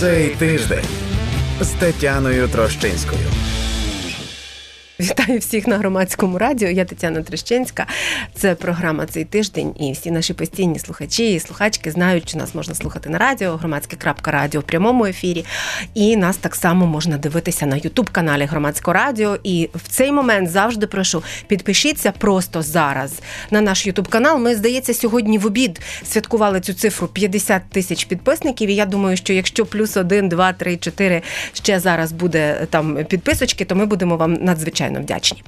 Цей тиждень з Тетяною Трощинською. Вітаю всіх на Громадському радіо. Я Тетяна Трощинська. Це програма «Цей тиждень». І всі наші постійні слухачі і слухачки знають, що нас можна слухати на радіо, громадське.радіо в прямому ефірі. І нас так само можна дивитися на YouTube-каналі Громадського радіо. І в цей момент завжди прошу, підпишіться просто зараз на наш YouTube-канал. Ми, здається, сьогодні в обід святкували цю цифру 50 тисяч підписників. І я думаю, що якщо плюс 1, 2, 3, 4 ще зараз буде там підписочки, то ми будемо вам надзвичайно вдячні.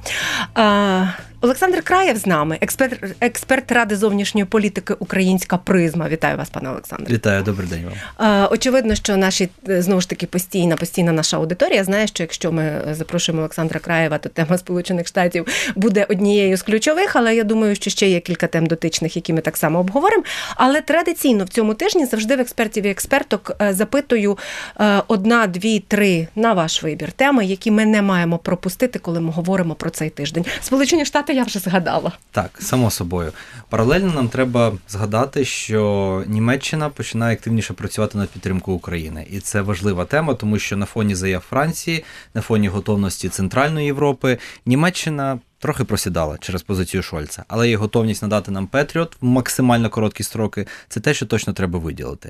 Олександр Краєв з нами, експерт Ради зовнішньої політики «Українська призма». Вітаю вас, пане Олександре. Вітаю, добрий день вам. Очевидно, що наші, знову ж таки, постійна наша аудиторія знає, що якщо ми запрошуємо Олександра Краєва, то тема Сполучених Штатів буде однією з ключових, але я думаю, що ще є кілька тем дотичних, які ми так само обговоримо. Але традиційно в цьому тижні завжди в експертів і експерток запитую 1, 2, 3 на ваш вибір теми, які ми не маємо пропустити, коли ми говоримо про цей тиждень. Сполучені Штати я вже згадала. Так, само собою. Паралельно нам треба згадати, що Німеччина починає активніше працювати над підтримкою України. І це важлива тема, тому що на фоні заяв Франції, на фоні готовності Центральної Європи, Німеччина трохи просідала через позицію Шольца, але її готовність надати нам Петріот в максимально короткі строки – це те, що точно треба виділити.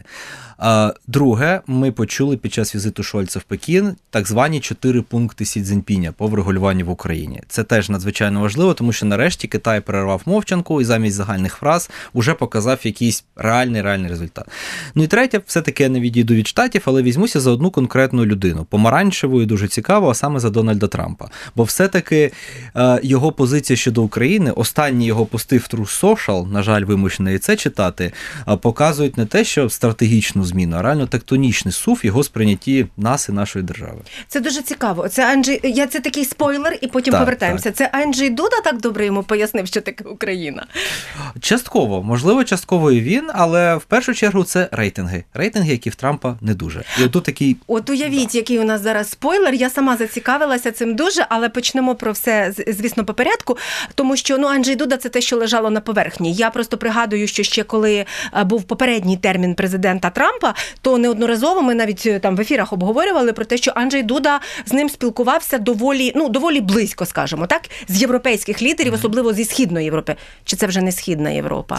Друге, ми почули під час візиту Шольца в Пекін так звані 4 пункти Сі Цзіньпіня по врегулюванню в Україні. Це теж надзвичайно важливо, тому що нарешті Китай перервав мовчанку і замість загальних фраз уже показав якийсь реальний результат. Ну і третє, все-таки я не відійду від Штатів, але візьмуся за одну конкретну людину, помаранчеву і дуже цікаву, а саме за Дональда Трампа. Бо все-таки його позиція щодо України, останні його пости в True Social, на жаль, вимушено і це читати, показують не те, що стратегічну зміну, а реально тектонічний сув його сприйнятті нас і нашої держави. Це дуже цікаво. Це такий спойлер, і потім повертаємося. Так. Це Анджей Дуда так добре йому пояснив, що таке Україна? Частково. Можливо, частково і він, але в першу чергу це рейтинги. Рейтинги, які в Трампа не дуже. І отут такий... От уявіть, який у нас зараз спойлер. Я сама зацікавилася цим дуже, але почнемо про все, звісно, по порядку, тому що Анджей Дуда – це те, що лежало на поверхні. Я просто пригадую, що ще коли був попередній термін президента Трампа, то неодноразово ми навіть там в ефірах обговорювали про те, що Анджей Дуда з ним спілкувався доволі близько, скажімо так, з європейських лідерів, особливо зі Східної Європи. Чи це вже не Східна Європа?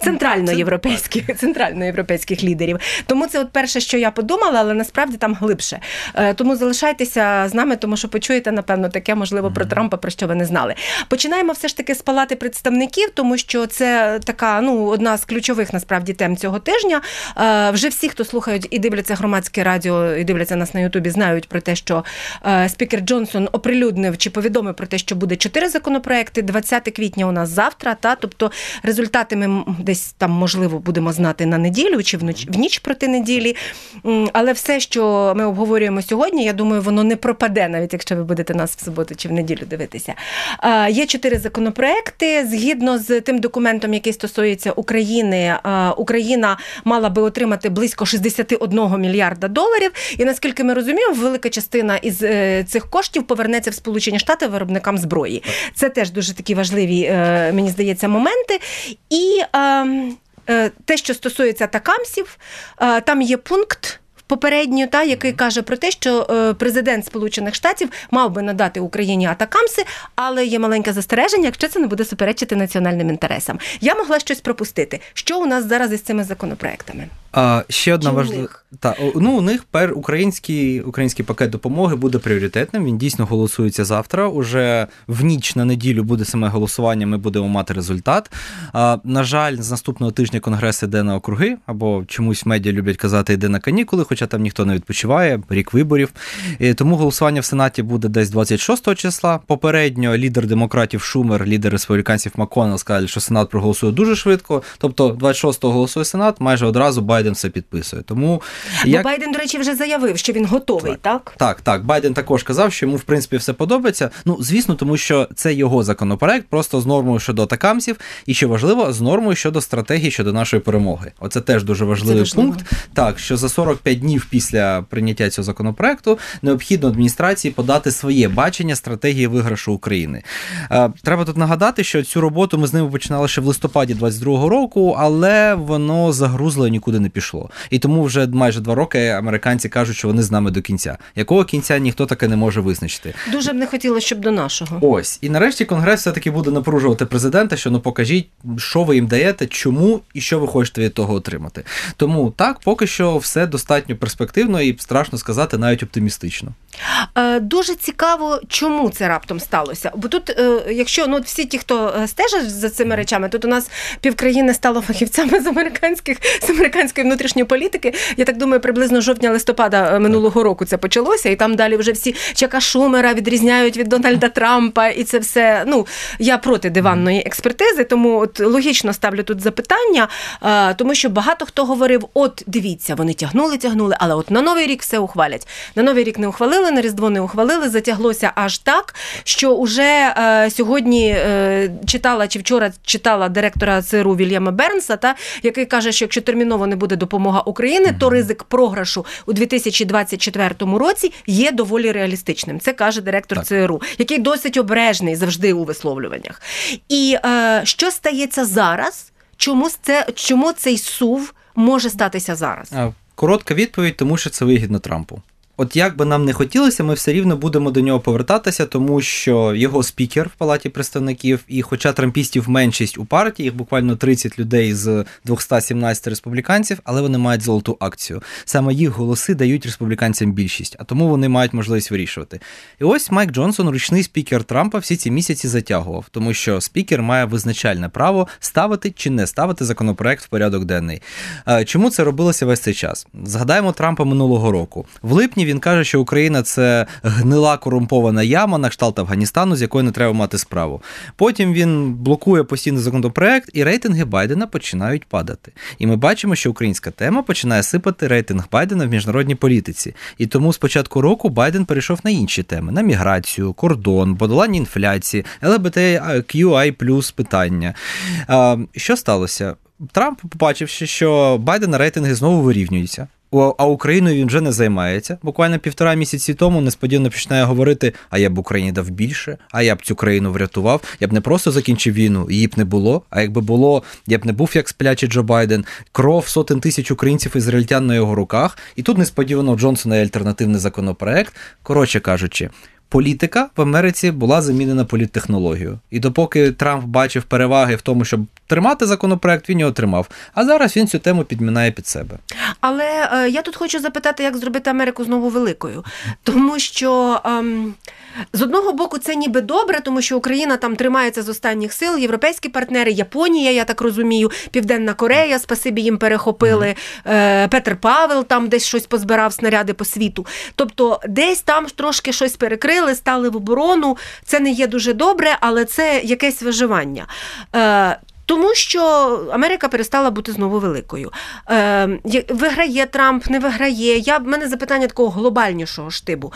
Центральноєвропейських лідерів. Тому це от перше, що я подумала, але насправді там глибше. Тому залишайтеся з нами, тому що почуєте, напевно, таке, можливо, про Трампа, про що ви не знали. Починаємо все ж таки з Палати представників, тому що це така, одна з ключових, насправді, тем цього тижня. Вже всі, хто слухають і дивляться Громадське радіо, і дивляться нас на Ютубі, знають про те, що спікер Джонсон оприлюднив чи повідомив про те, що буде 4 законопроекти. 20 квітня у нас завтра, тобто результати ми десь там, можливо, будемо знати на неділю чи в ніч проти неділі. Але все, що ми обговорюємо сьогодні, я думаю, воно не пропаде, навіть якщо ви будете нас в суботу чи в неділю дивитися. Є 4 законопроекти. Згідно з тим документом, який стосується України, Україна мала би отримати близько $61 мільярда. І, наскільки ми розуміємо, велика частина із цих коштів повернеться в Сполучені Штати виробникам зброї. Це теж дуже такі важливі, мені здається, моменти. І те, що стосується атакамсів, там є пункт, попередньо, який каже про те, що президент Сполучених Штатів мав би надати Україні атакамси, але є маленьке застереження, якщо це не буде суперечити національним інтересам. Я могла щось пропустити. Що у нас зараз із цими законопроектами? Ще одна важлива... У них український пакет допомоги буде пріоритетним, він дійсно голосується завтра, уже в ніч на неділю буде саме голосування, ми будемо мати результат. На жаль, з наступного тижня Конгрес іде на округи, або чомусь медіа люблять казати, йде на канікули, хоча там ніхто не відпочиває, рік виборів. І тому голосування в Сенаті буде десь 26 числа. Попередньо лідер демократів Шумер, лідер республіканців МакКоннелл сказали, що Сенат проголосує дуже швидко, тобто 26-го голосує Сенат, майже одразу Байден все підписує. Тому Бо Байден, до речі, вже заявив, що він готовий, так? Так. Байден також казав, що йому, в принципі, все подобається. Звісно, тому що це його законопроект, просто з нормою щодо атакамсів, і, що важливо, з нормою щодо стратегії, щодо нашої перемоги. Оце теж дуже важливий пункт. Так, що за 45 днів після прийняття цього законопроекту необхідно адміністрації подати своє бачення стратегії виграшу України. Треба тут нагадати, що цю роботу ми з ними починали ще в листопаді 22-го року, але воно загрузло і нікуди не пішло. І тому вже майже 2 роки американці кажуть, що вони з нами до кінця. Якого кінця ніхто таки не може визначити. Дуже б не хотілося, щоб до нашого. Ось. І нарешті Конгрес все-таки буде напружувати президента, що покажіть, що ви їм даєте, чому і що ви хочете від того отримати. Тому так, поки що все достатньо перспективно і, страшно сказати, навіть оптимістично. Дуже цікаво, чому це раптом сталося. Бо тут, якщо всі ті, хто стежать за цими речами, тут у нас півкраїни стало фахівцями з американської внутрішньої політики. Я так думаю, приблизно жовтня-листопада минулого року це почалося, і там далі вже всі Чака Шумера відрізняють від Дональда Трампа, і це все, я проти диванної експертизи, тому от логічно ставлю тут запитання, тому що багато хто говорив, от дивіться, вони тягнули, але от на Новий рік все ухвалять. На Новий рік не ухвалили, на Різдво не ухвалили, затяглося аж так, що уже сьогодні читала, чи вчора читала директора ЦРУ Вільяма Бернса, який каже, що якщо терміново не буде допомога Україні, то ризик програшу у 2024 році є доволі реалістичним. Це каже директор ЦРУ, який досить обережний завжди у висловлюваннях. І що стається зараз? Чому цей сув може статися зараз? Коротка відповідь, тому що це вигідно Трампу. От як би нам не хотілося, ми все рівно будемо до нього повертатися, тому що його спікер в Палаті представників, і хоча трампістів меншість у партії, їх буквально 30 людей з 217 республіканців, але вони мають золоту акцію. Саме їх голоси дають республіканцям більшість, а тому вони мають можливість вирішувати. І ось Майк Джонсон, ручний спікер Трампа, всі ці місяці затягував, тому що спікер має визначальне право ставити чи не ставити законопроект в порядок денний. Чому це робилося весь цей час? Згадаємо Трампа минулого року. В липні він каже, що Україна – це гнила корумпована яма на кшталт Афганістану, з якою не треба мати справу. Потім він блокує постійно законопроект, і рейтинги Байдена починають падати. І ми бачимо, що українська тема починає сипати рейтинг Байдена в міжнародній політиці. І тому з початку року Байден перейшов на інші теми – на міграцію, кордон, подолання інфляції, LGBTQI+ питання. Що сталося? Трамп, побачивши, що Байдена рейтинги знову вирівнюються, а Україною він вже не займається. Буквально 1,5 місяці тому несподівано починає говорити, а я б Україні дав більше, а я б цю країну врятував, я б не просто закінчив війну, її б не було, а якби було, я б не був як сплячий Джо Байден, кров сотень тисяч українців ізраїльтян на його руках, і тут несподівано у Джонсона є альтернативний законопроект. Коротше кажучи, політика в Америці була замінена політтехнологією. І допоки Трамп бачив переваги в тому, щоб тримати законопроект, він його тримав. А зараз він цю тему підмінає під себе. Але я тут хочу запитати, як зробити Америку знову великою. Тому що з одного боку це ніби добре, тому що Україна там тримається з останніх сил, європейські партнери, Японія, я так розумію, Південна Корея, спасибі їм перехопили, Петр Павел там десь щось позбирав, снаряди по світу. Тобто десь там трошки щось перекрили, стали в оборону, це не є дуже добре, але це якесь виживання. Тому що Америка перестала бути знову великою. Виграє Трамп, не виграє. В мене запитання такого глобальнішого штибу.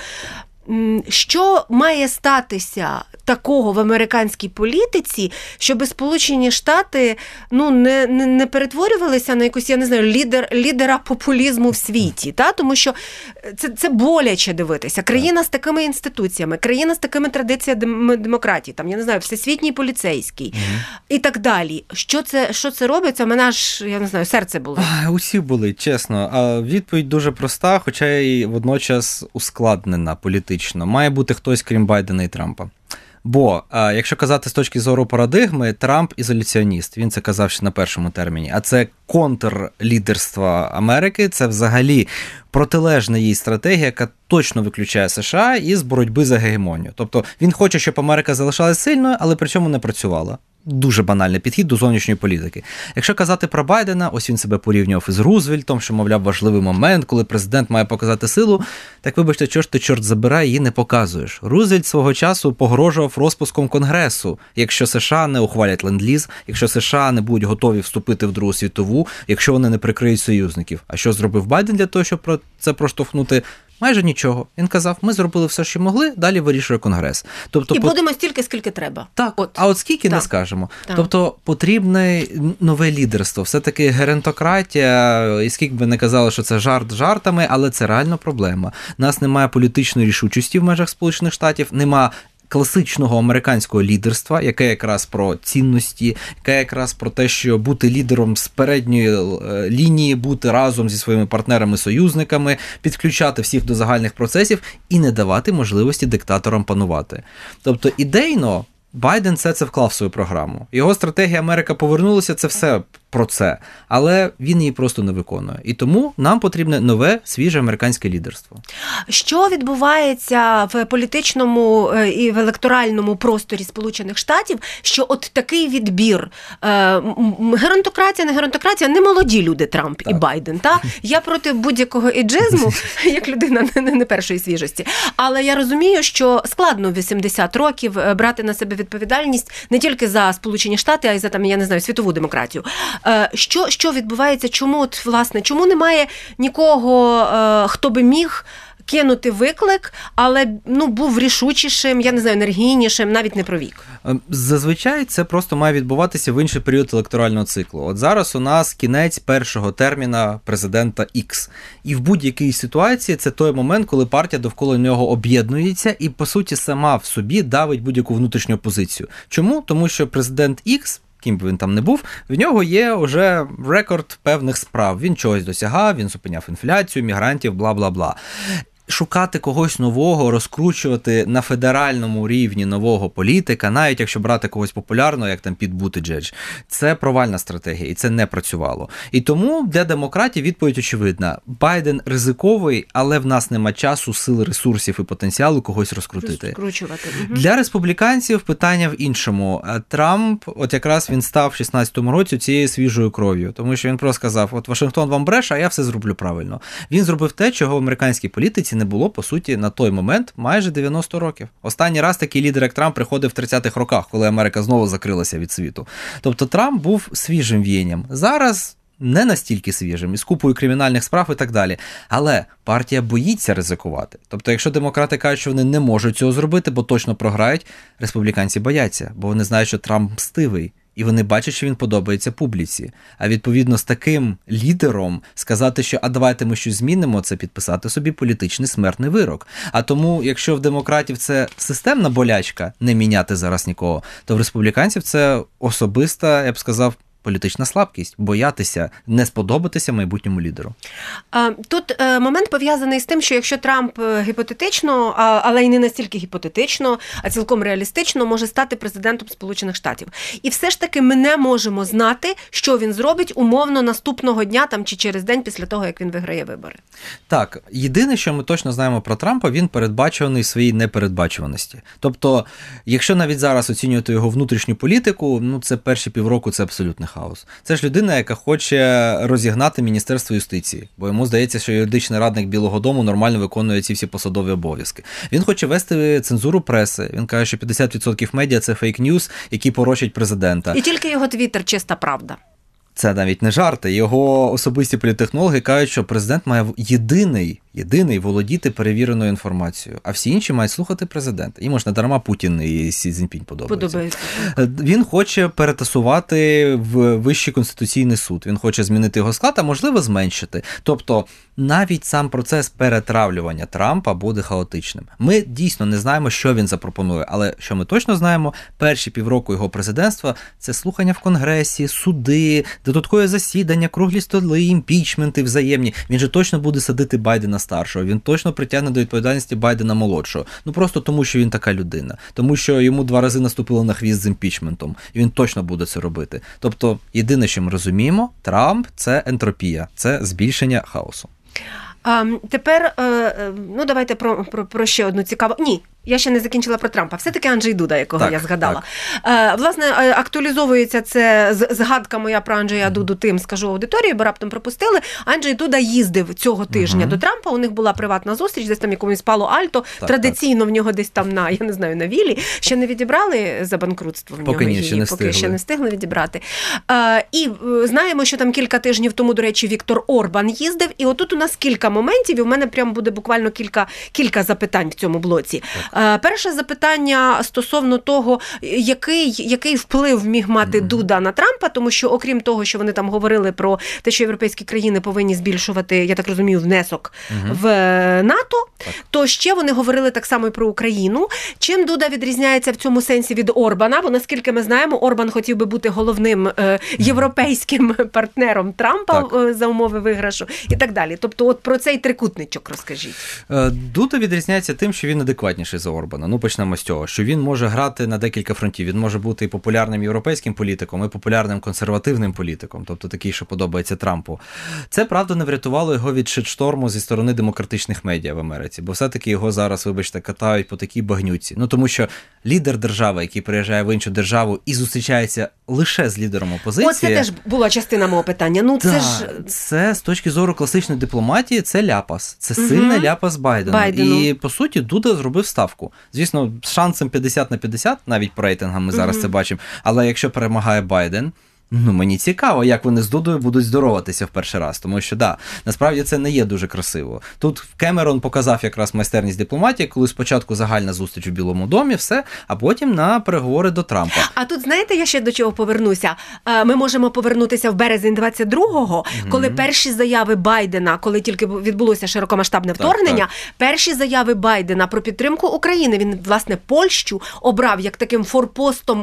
Що має статися такого в американській політиці, щоб Сполучені Штати не перетворювалися на якусь, я не знаю, лідера популізму в світі? Тому що це боляче дивитися. Країна з такими інституціями, країна з такими традиціями демократії, там, я не знаю, всесвітній поліцейський і так далі. Що це робиться? У мене аж, я не знаю, серце болить. Усі болить, чесно. А відповідь дуже проста, хоча й водночас ускладнена політично. Має бути хтось, крім Байдена і Трампа. Бо, якщо казати з точки зору парадигми, Трамп – ізоляціоніст. Він це казав ще на першому терміні. А це контрлідерство Америки, це взагалі протилежна їй стратегія, яка точно виключає США із боротьби за гегемонію. Тобто він хоче, щоб Америка залишалась сильною, але при цьому не працювала. Дуже банальний підхід до зовнішньої політики. Якщо казати про Байдена, ось він себе порівнював із Рузвельтом, що, мовляв, важливий момент, коли президент має показати силу. Так, вибачте, чого ж ти, чорт забирай, її не показуєш. Рузвельт свого часу погрожував розпуском Конгресу, якщо США не ухвалять ленд-ліз, якщо США не будуть готові вступити в Другу світову, якщо вони не прикриють союзників. А що зробив Байден для того, щоб це проштовхнути? Майже нічого. Він казав, ми зробили все, що могли, далі вирішує Конгрес. Тобто, і будемо стільки, скільки треба. Так, а от скільки не скажемо. Так. Тобто потрібне нове лідерство. Все-таки геронтократія, і скільки би не казали, що це жарт жартами, але це реально проблема. У нас немає політичної рішучості в межах Сполучених Штатів, нема класичного американського лідерства, яке якраз про цінності, яке якраз про те, що бути лідером з передньої лінії, бути разом зі своїми партнерами-союзниками, підключати всіх до загальних процесів і не давати можливості диктаторам панувати. Тобто ідейно Байден це вклав в свою програму. Його стратегія «Америка повернулася» – це все про це. Але він її просто не виконує. І тому нам потрібне нове, свіже американське лідерство. Що відбувається в політичному і в електоральному просторі Сполучених Штатів, що от такий відбір? Геронтократія, не геронтократія, не молоді люди Трамп і Байден. Та? Я проти будь-якого еджизму, як людина не першої свіжості. Але я розумію, що складно в 80 років брати на себе відповідальність не тільки за Сполучені Штати, а й за, там, я не знаю, світову демократію. Що відбувається? Чому, от, власне, чому немає нікого, хто би міг кинути виклик, але був рішучішим, я не знаю, енергійнішим, навіть не про вік? Зазвичай це просто має відбуватися в інший період електорального циклу. От зараз у нас кінець першого терміна президента X. І в будь-якій ситуації це той момент, коли партія довкола нього об'єднується і, по суті, сама в собі давить будь-яку внутрішню опозицію. Чому? Тому що президент X, ким би він там не був, в нього є вже рекорд певних справ. Він чогось досягав, він зупиняв інфляцію, мігрантів, бла-бла-бла. Шукати когось нового, розкручувати на федеральному рівні нового політика, навіть якщо брати когось популярного, як там Піт Бутиджедж, це провальна стратегія, і це не працювало. І тому для демократів відповідь очевидна. Байден ризиковий, але в нас нема часу, сил, ресурсів і потенціалу когось розкрутити. Розкручувати. Для республіканців питання в іншому. Трамп, от якраз він став в 16-му році цією свіжою кров'ю, тому що він просто сказав, от Вашингтон вам бреше, а я все зроблю правильно. Він зробив те, чого в американській політиці не було, по суті, на той момент майже 90 років. Останній раз такий лідер, як Трамп, приходив в 30-х роках, коли Америка знову закрилася від світу. Тобто Трамп був свіжим віянням. Зараз не настільки свіжим, із купою кримінальних справ і так далі. Але партія боїться ризикувати. Тобто, якщо демократи кажуть, що вони не можуть цього зробити, бо точно програють, республіканці бояться, бо вони знають, що Трамп мстивий. І вони бачать, що він подобається публіці. А відповідно з таким лідером сказати, що «а давайте ми щось змінимо», це підписати собі політичний смертний вирок. А тому, якщо в демократів це системна болячка не міняти зараз нікого, то в республіканців це особиста, я б сказав, політична слабкість, боятися не сподобатися майбутньому лідеру. Тут момент пов'язаний з тим, що якщо Трамп гіпотетично, але й не настільки гіпотетично, а цілком реалістично, може стати президентом Сполучених Штатів. І все ж таки ми не можемо знати, що він зробить умовно наступного дня там, чи через день після того, як він виграє вибори. Так, єдине, що ми точно знаємо про Трампа, він передбачуваний в своїй непередбачуваності. Тобто, якщо навіть зараз оцінювати його внутрішню політику, це перші півроку це абсолютно хаос. Це ж людина, яка хоче розігнати Міністерство юстиції, бо йому здається, що юридичний радник Білого дому нормально виконує ці всі посадові обов'язки. Він хоче вести цензуру преси. Він каже, що 50% медіа – це фейк-ньюс, які порочать президента. І тільки його твіттер – чиста правда. Це навіть не жарти. Його особисті політтехнологи кажуть, що президент має єдиний володіти перевіреною інформацією, а всі інші мають слухати президента. Йому ж не дарма Путін і Сі Цзіньпінь подобаються. Він хоче перетасувати в Вищий конституційний суд. Він хоче змінити його склад, а можливо зменшити. Тобто навіть сам процес перетравлювання Трампа буде хаотичним. Ми дійсно не знаємо, що він запропонує, але що ми точно знаємо, перші півроку його президентства – це слухання в Конгресі, суди, додаткові засідання, круглі столи, імпічменти взаємні. Він же точно буде садити Байдена старшого, він точно притягне до відповідальності Байдена молодшого. Просто тому, що він така людина. Тому, що йому 2 рази наступило на хвіст з імпічментом. І він точно буде це робити. Тобто, єдине, що ми розуміємо, Трамп – це ентропія, це збільшення хаосу. Тепер, давайте про ще одну цікаву. Ні, я ще не закінчила про Трампа. Все-таки Анджей Дуда, якого я згадала. Власне, актуалізовується це згадка моя про Анджея Дуду тим, скажу аудиторії, бо раптом пропустили. Анджей Дуда їздив цього тижня до Трампа, у них була приватна зустріч, десь там якомусь Пало-Альто, традиційно в нього десь там на вілі. Ще не відібрали за банкрутство в нього її, поки ще не встигли відібрати. І знаємо, що там кілька тижнів тому, до речі, Віктор Орбан їздив, і отут у нас кілька кілька моментів, і в мене прямо буде буквально кілька запитань в цьому блоці. Перше запитання стосовно того, який вплив міг мати Дуда на Трампа, тому що, окрім того, що вони там говорили про те, що європейські країни повинні збільшувати, я так розумію, внесок в НАТО, то ще вони говорили так само і про Україну. Чим Дуда відрізняється в цьому сенсі від Орбана? Бо, наскільки ми знаємо, Орбан хотів би бути головним європейським партнером Трампа за умови виграшу і так далі. Тобто от про цей трикутничок розкажіть. Дуда відрізняється тим, що він адекватніший за Орбана. Ну, почнемо з цього, що він може грати на декілька фронтів. Він може бути і популярним європейським політиком, і популярним консервативним політиком, тобто такий, що подобається Трампу. Це, правда, не врятувало його від шитшторму зі сторони демократичних медіа в Америці, бо все-таки його зараз, вибачте, катають по такій багнюці. Ну, тому що лідер держави, який приїжджає в іншу державу і зустрічається лише з лідером опозиції... Оце теж була частина мого питання. Ну, це з точки зору класичної дипломатії, це ляпас. Це сильний ляпас Байдену. І, по суті, Дуда зробив ставку. Звісно, з шансом 50/50, навіть по рейтингам ми зараз це бачимо, але якщо перемагає Байден, ну, мені цікаво, як вони з Дудою будуть здороватися в перший раз, тому що, насправді це не є дуже красиво. Тут Кемерон показав якраз майстерність дипломатії, коли спочатку загальна зустріч у Білому домі, все, а потім на переговори до Трампа. А тут, знаєте, я ще до чого повернуся? Ми можемо повернутися в березень 22-го, коли перші заяви Байдена, коли тільки відбулося широкомасштабне вторгнення, перші заяви Байдена про підтримку України, він, власне, Польщу обрав як таким форпостом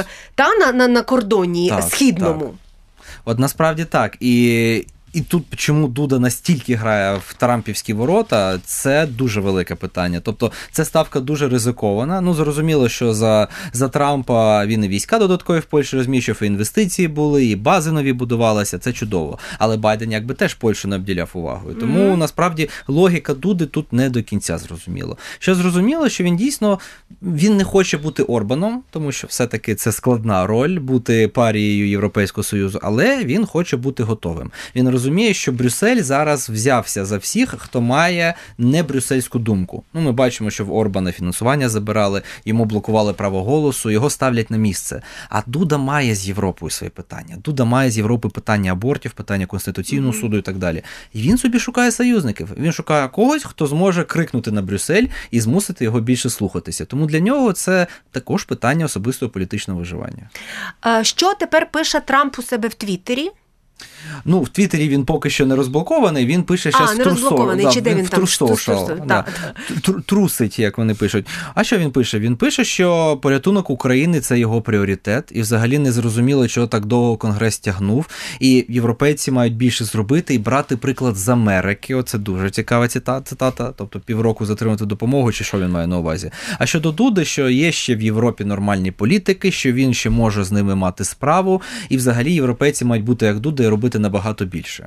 на кордоні східному. Так. От насправді так. І тут чому Дуда настільки грає в трампівські ворота, це дуже велике питання. Тобто це ставка дуже ризикована. Ну, зрозуміло, що за Трампа він і війська додаткові в Польщі розміщив, і інвестиції були, і бази нові будувалися, це чудово. Але Байден якби теж Польщу не обділяв увагою. Тому, насправді, логіка Дуди тут не до кінця зрозуміло. Що зрозуміло, що він дійсно, він не хоче бути Орбаном, тому що все-таки це складна роль, бути парією Європейського Союзу, але він хоче бути готовим. Він розуміє, що Брюссель зараз взявся за всіх, хто має не брюссельську думку. Ну, ми бачимо, що в Орбана фінансування забирали, йому блокували право голосу, його ставлять на місце. А Дуда має з Європою свої питання. Дуда має з Європи питання абортів, питання Конституційного суду і так далі. І він собі шукає союзників. Він шукає когось, хто зможе крикнути на Брюссель і змусити його більше слухатися. Тому для нього це також питання особистого політичного виживання. Що тепер пише Трамп у себе в Твіттері? Ну, в Твіттері він поки що не розблокований, він пише зараз не розблокований, чи де він там? Трусить, як вони пишуть. А що він пише? Він пише, що порятунок України – це його пріоритет, і взагалі не зрозуміло, чого так довго Конгрес тягнув, і європейці мають більше зробити і брати приклад з Америки. Оце дуже цікава цитата, тобто півроку затримати допомогу, чи що він має на увазі. А щодо Дуди, що є ще в Європі нормальні політики, що він ще може з ними мати справу, і взагалі європейці мають бути як Дуда і робити набагато більше.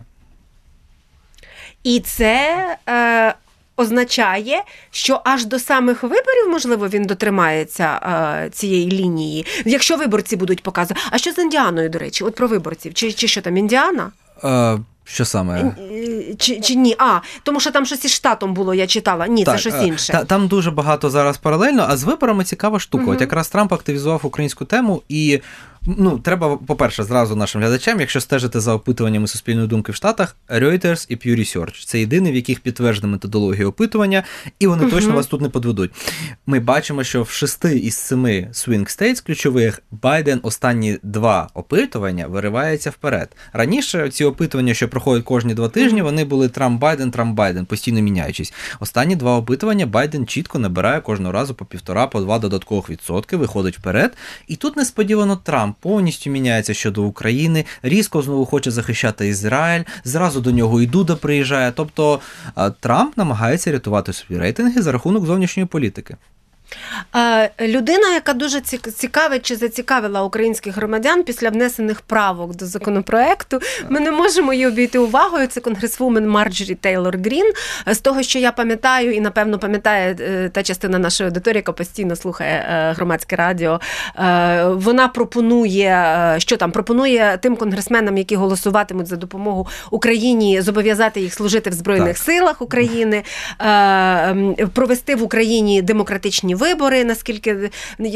І це означає, що аж до самих виборів, можливо, він дотримається цієї лінії, якщо виборці будуть показувати. А що з Індіаною, до речі? От про виборців. Чи що там, Індіана? Що саме? Чи ні? Тому що там щось із штатом було, я читала. Ні, це щось інше. Там дуже багато зараз паралельно, а з виборами цікава штука. От якраз Трамп активізував українську тему і треба, по-перше, зразу нашим глядачам, якщо стежити за опитуваннями суспільної думки в Штатах, Reuters і Pew Research. Це єдине, в яких підтверджена методологія опитування, і вони точно вас тут не подведуть. Ми бачимо, що в 6 із 7 swing states ключових Байден останні 2 опитування виривається вперед. Раніше ці опитування, що проходять кожні 2 тижні, вони були Трамп-Байден, постійно міняючись. Останні 2 опитування Байден чітко набирає кожного разу по 1,5-2 додаткових відсотки, виходить вперед. І тут несподівано Трамп повністю міняється щодо України, різко знову хоче захищати Ізраїль, зразу до нього і Дуда приїжджає. Тобто Трамп намагається рятувати собі рейтинги за рахунок зовнішньої політики. Людина, яка дуже цікавить чи зацікавила українських громадян після внесених правок до законопроекту, ми не можемо її обійти увагою, це конгресвумен Марджорі Тейлор Грін. З того, що я пам'ятаю, і, напевно, пам'ятає та частина нашої аудиторії, яка постійно слухає громадське радіо, вона пропонує тим конгресменам, які голосуватимуть за допомогу Україні, зобов'язати їх служити в Збройних силах України, провести в Україні демократичні вибори, наскільки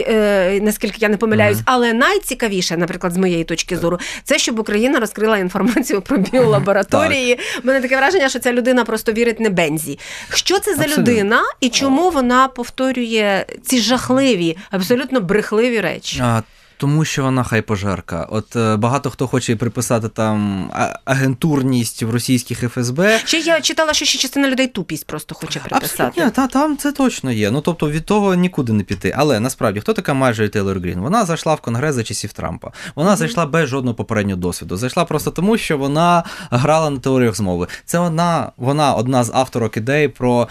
я не помиляюсь. Але найцікавіше, наприклад, з моєї точки зору, це щоб Україна розкрила інформацію про біолабораторії. У мене таке враження, що ця людина просто вірить не Бензі. Що це за людина і чому вона повторює ці жахливі, абсолютно брехливі речі? Тому що вона хайпожерка. От багато хто хоче приписати там агентурність в російських ФСБ. Ще я читала, що ще частина людей тупість просто хоче приписати. Абсолютно, там це точно є. Ну, тобто від того нікуди не піти. Але насправді, хто така Марджорі Тейлор Грін? Вона зайшла в Конгрес за часів Трампа. Вона зайшла без жодного попереднього досвіду. Зайшла просто тому, що вона грала на теоріях змови. Це вона одна з авторок ідей про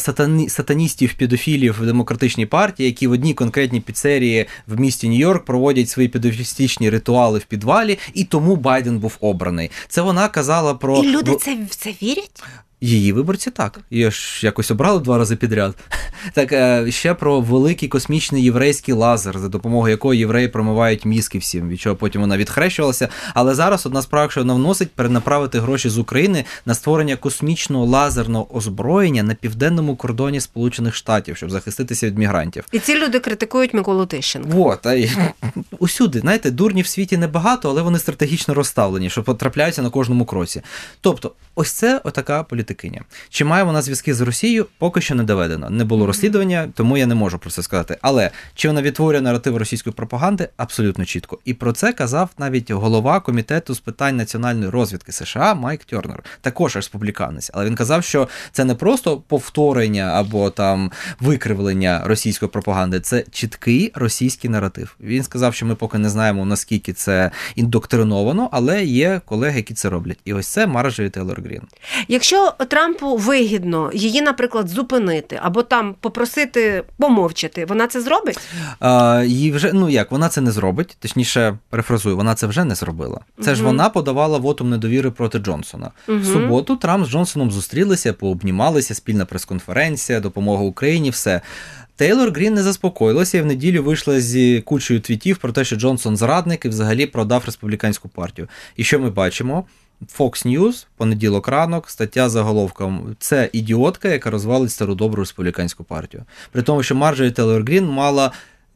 сатаністів-педофілів в демократичній партії, які в одній конкретній піцерії в місті Нью-Йорк проводять свої педофілістичні ритуали в підвалі, і тому Байден був обраний. Це вона казала про... І люди в це вірять? Її виборці так. Її ж якось обрали 2 рази підряд. Так, ще про великий космічний єврейський лазер, за допомогою якого євреї промивають мізки всім, від чого потім вона відхрещувалася. Але зараз одна справа, що вона вносить, перенаправити гроші з України на створення космічного лазерного озброєння на південному кордоні Сполучених Штатів, щоб захиститися від мігрантів. І ці люди критикують Миколу Тищенка. Вот, усюди, знаєте, дурнів в світі небагато, але вони стратегічно розставлені, що потрапляються на кожному кроці. Тобто, ось це отака політикиня. Чи має вона зв'язки з Росією, поки що не доведено. Не було розслідування, тому я не можу про це сказати. Але чи вона відтворює наратив російської пропаганди? Абсолютно чітко. І про це казав навіть голова комітету з питань національної розвідки США Майк Тернер. Також республіканець. Але він казав, що це не просто повторення або там викривлення російської пропаганди, це чіткий російський наратив. Він сказав, що ми поки не знаємо, наскільки це індоктриновано, але є колеги, які це роблять. І ось це Марджорі Тейлор Грін. Якщо Трампу вигідно її, наприклад, зупинити або там попросити помовчати, вона це зробить? Їй вже, вона це не зробить, точніше, перефразую, вона це вже не зробила. Це ж вона подавала вотум недовіри проти Джонсона. В суботу Трамп з Джонсоном зустрілися, пообнімалися, спільна прес-конференція, допомога Україні, все. Тейлор Грін не заспокоїлася і в неділю вийшла з кучою твітів про те, що Джонсон зрадник і взагалі продав республіканську партію. І що ми бачимо? Fox News, понеділок ранок, стаття з заголовком «Це ідіотка, яка розвалить стару добру республіканську партію». При тому, що Марджорі Тейлор Грін мала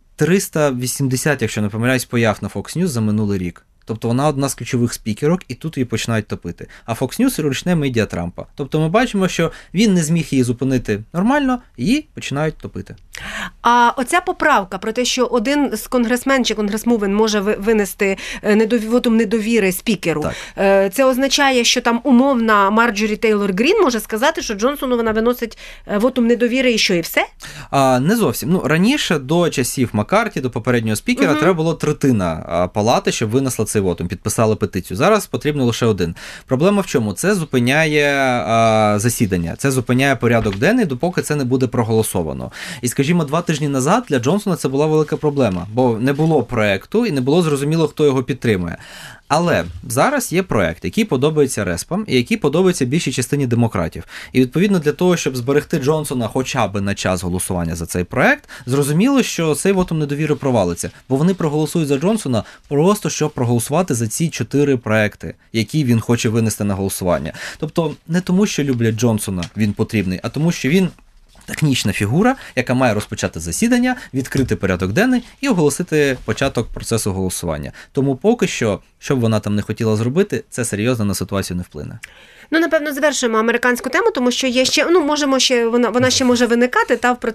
380, якщо не помиляюсь, появ на Fox News за минулий рік. Тобто вона одна з ключових спікерок, і тут її починають топити. А Fox News – ручне медіа Трампа. Тобто ми бачимо, що він не зміг її зупинити нормально, її починають топити. А оця поправка про те, що один з конгресмен чи конгресмувен може винести вотум недовіри спікеру, це означає, що там умовна Марджорі Тейлор Грін може сказати, що Джонсону вона виносить вотум недовіри і що, і все? Не зовсім. Раніше, до часів Маккарті, до попереднього спікера, треба було третина палати, щоб винесла цей вотум, підписали петицію. Зараз потрібно лише один. Проблема в чому? Це зупиняє засідання, це зупиняє порядок денний, допоки це не буде проголосовано. І, скажімо, 2 тижні назад для Джонсона це була велика проблема, бо не було проекту і не було зрозуміло, хто його підтримує. Але зараз є проект, який подобається респам і який подобається більшій частині демократів. І відповідно для того, щоб зберегти Джонсона хоча б на час голосування за цей проект, зрозуміло, що цей вотум недовіри провалиться. Бо вони проголосують за Джонсона просто, щоб проголосувати за ці 4 проекти, які він хоче винести на голосування. Тобто не тому, що люблять Джонсона, він потрібний, а тому, що він технічна фігура, яка має розпочати засідання, відкрити порядок денний і оголосити початок процесу голосування. Тому поки що, що б вона там не хотіла зробити, це серйозно на ситуацію не вплине. Напевно, завершуємо американську тему, тому що є ще, вона ще може виникати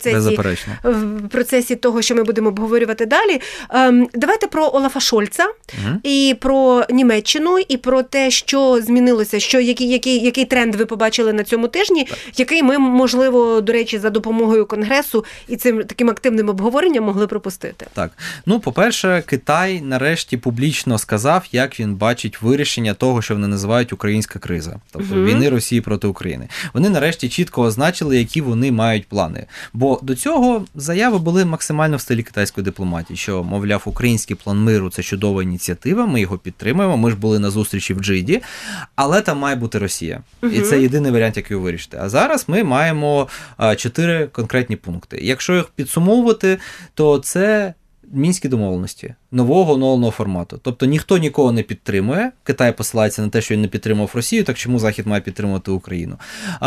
в процесі того, що ми будемо обговорювати далі. Давайте про Олафа Шольца і про Німеччину, і про те, що змінилося, який тренд ви побачили на цьому тижні, який ми, можливо, до речі, за допомогою Конгресу і цим таким активним обговоренням могли пропустити. Так. По-перше, Китай нарешті публічно сказав, як він бачить вирішення того, що вони називають українська криза. Війни Росії проти України. Вони нарешті чітко означили, які вони мають плани. Бо до цього заяви були максимально в стилі китайської дипломатії, що, мовляв, український план миру – це чудова ініціатива, ми його підтримуємо, ми ж були на зустрічі в Джиді, але там має бути Росія. І це єдиний варіант, як його вирішити. А зараз ми маємо 4 конкретні пункти. Якщо їх підсумовувати, то це Мінські домовленості нового оновленого формату. Тобто ніхто нікого не підтримує. Китай посилається на те, що він не підтримав Росію, так чому Захід має підтримувати Україну?